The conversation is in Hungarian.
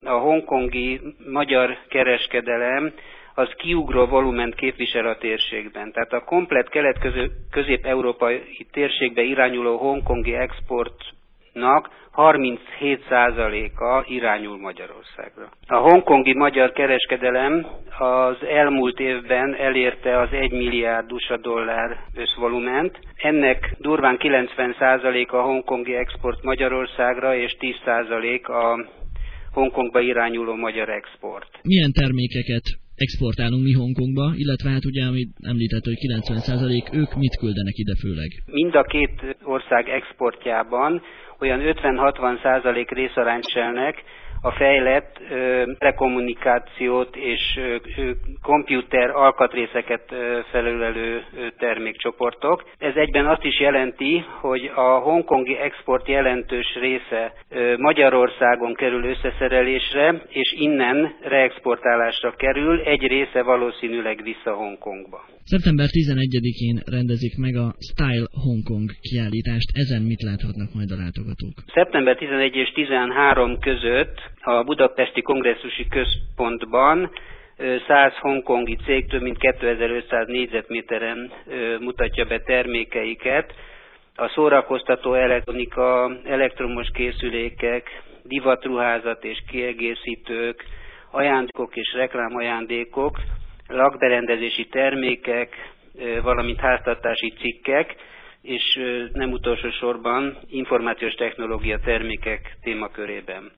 a hongkongi magyar kereskedelem az kiugró volument képvisel a térségben. Tehát a komplett kelet-közép-európai térségbe irányuló hongkongi exportnak 37%-a irányul Magyarországra. A hongkongi magyar kereskedelem az elmúlt évben elérte az 1 milliárd USA dollár összvolument. Ennek durván 90%-a a hongkongi export Magyarországra, és 10% a Hongkongba irányuló magyar export. Milyen termékeket exportálunk mi Hongkongba, illetve hát ugye, amit említett, hogy 90%, ők mit küldenek ide főleg? Mind a két ország exportjában olyan 50-60% részarányt cselnek a fejlett telekommunikációt és komputer alkatrészeket felölelő termékcsoportok. Ez egyben azt is jelenti, hogy a hongkongi export jelentős része Magyarországon kerül összeszerelésre, és innen reexportálásra kerül, egy része valószínűleg vissza Hongkongba. Szeptember 11-én rendezik meg a Style Hongkong kiállítást. Ezen mit láthatnak majd a látogatók? Szeptember 11 és 13 között a Budapesti Kongresszusi Központban 100 hongkongi cég több mint 2500 négyzetméteren mutatja be termékeiket. A szórakoztató elektronika, elektromos készülékek, divatruházat és kiegészítők, ajándékok és reklámajándékok, lakberendezési termékek, valamint háztartási cikkek, és nem utolsó sorban információs technológia termékek témakörében.